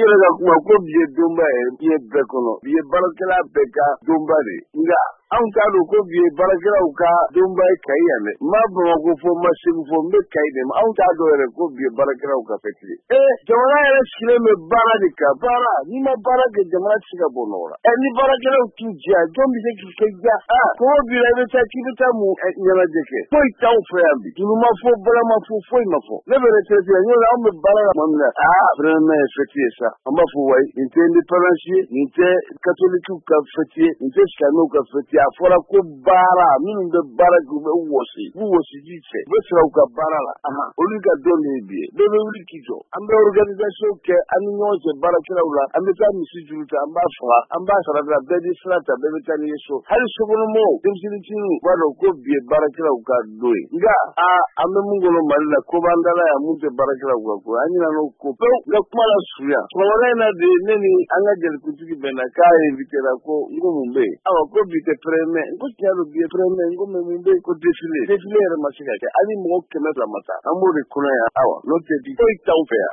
yɛrɛ ka kuma ko bi ye donba ye biye bɛɛ kɔnɔ bi ye baarakɛla bɛɛ ka donba de nka anw t'a dɔn ko bi ye baarakɛlaw ka donba ye Kayi yan dɛ n b'a Bamakɔ fɔ n ma Segu fɔ n bɛ Kayi de ma anw t'a dɔn yɛrɛ ko bi ye baarakɛlaw ka fɛti ye jamana yɛrɛ sigilen bɛ baara de kan baara n'i ma baara kɛ jamana ti se ka bɔ nɔgɔ la ni baarakɛlaw t'u diya jɔn bɛ se k'i kɛ ja kɔngɔ b'i la i bɛ taa k'i bɛ taa mun ɲɛnajɛ kɛ foyi t'anw fɛ yan bi tunu ma fɔ bala ma fɔ foyi ma fɔ ne bɛ retraité n'o la anw bɛ baara la tuma min na vraiment ye fɛti ye sa an b'a fɔ wayi nin tɛ indépendance ye nin tɛ catholique ka fɛti ye nin tɛ silamɛw ka fɛti ye a fɔra ko baara minnu bɛ baara kɛ u bɛ wɔsi u bɛ wɔsiji fɛ u bɛ sira u ka baara la olu ka dɔn de ye bi ye bɛɛ bɛ wuli k'i jɔ an bɛ organisation kɛ an ni ɲɔgɔn cɛ baarakɛlaw la an bɛ taa misi juru ta an b'a faga an b'a sara da bɛɛ di sira ta bɛɛ bɛ taa n'i ye so hali sokɔnɔmɔgɔw denmisɛnninw b'a dɔn ko bi ye baarakɛlaw ka don ye nka an bɛ mun kɔnɔ Mali la ko b'an dala yan mun tɛ baarakɛlaw ka ko an ɲinɛ n'o ko pewu n ka kuma la surunya tuma wɛrɛ in na de ne ni an ka jɛlikuntigi bɛnna k'a invité la ko n ko mun bɛ yen ko bi tɛ premier n ko tiɲɛ don bi ye premier n ko mais mun bɛ yen ko défilé yɛrɛ ma se ka kɛ hali mɔgɔ 100 ma taa an b'o de kɔnɔ yan n'o tɛ bi foyi t'anw fɛ yan